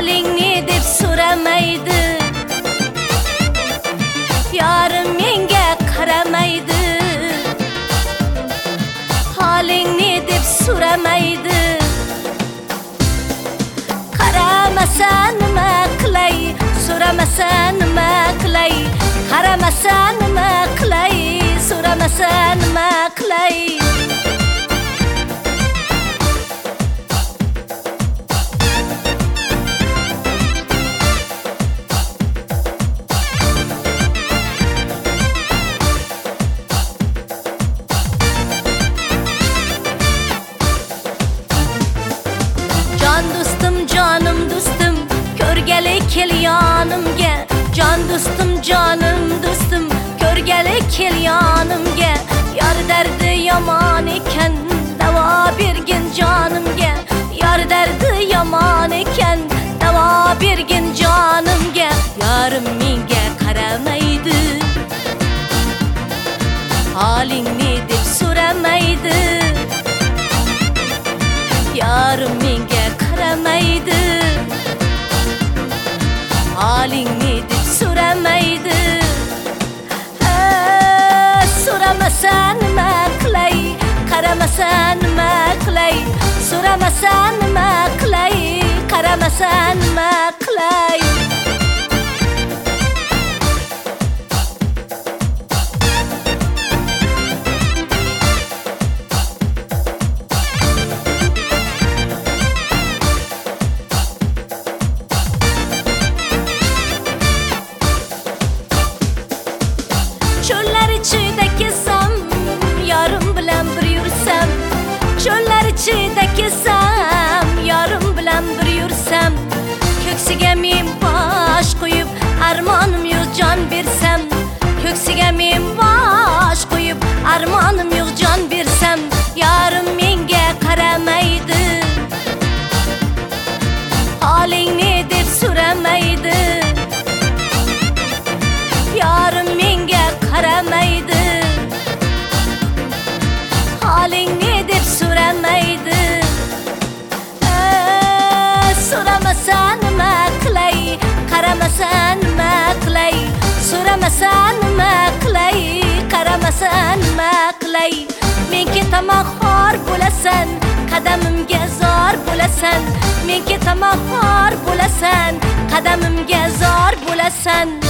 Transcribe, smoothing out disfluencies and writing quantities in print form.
Halingni deb so'ramaydi, yorim menga qaramaydi. Halingni deb so'ramaydi, qaramasa nima qilay, so'ramasa nima qilay, qaramasa nima qilay, so'ramasa nima qilay. Can do'stim, jonim do'stim, ko'rgali kel yonimga. Jon do'stim, jonim do'stim, ko'rgali kel yonimga. Yor dardi yomon ekan, davo bergin jonimga. Yor dardi yomon ekan, davo bergin jonimga. Yorim menga qaramaydi, halingni deb so'ramaydi. Yorim menga qaramaydi, halingni deb so'ramaydi. So'ramasa nima qilay, qaramasa nima qilay, so'ramasa nima qilay, qaramasa nima qilay. Cho'llar ichida kezsam, yorim bilan bir yursam. Cho'llar ichida kezsam, yorim bilan bir yursam. Ko'ksiga men bosh qo'yib, armonim yo'q jon bersam. Ko'ksiga men bosh qo'yib, armonim yo'q jon bersam. Yorim menga qaramaydi, halingni deb so'ramaydi. Yorim menga qaramaydi, halingni deb so'ramaydi. So'ramasa nima qilay, qaramasa nima qilay, so'ramasa nima qilay, qaramasa nima qilay. Men ketaman xor bo'lasan, qadamimga zor bo'lasan. Men ketaman xor bo'lasan, qadamimga zor bo'lasan.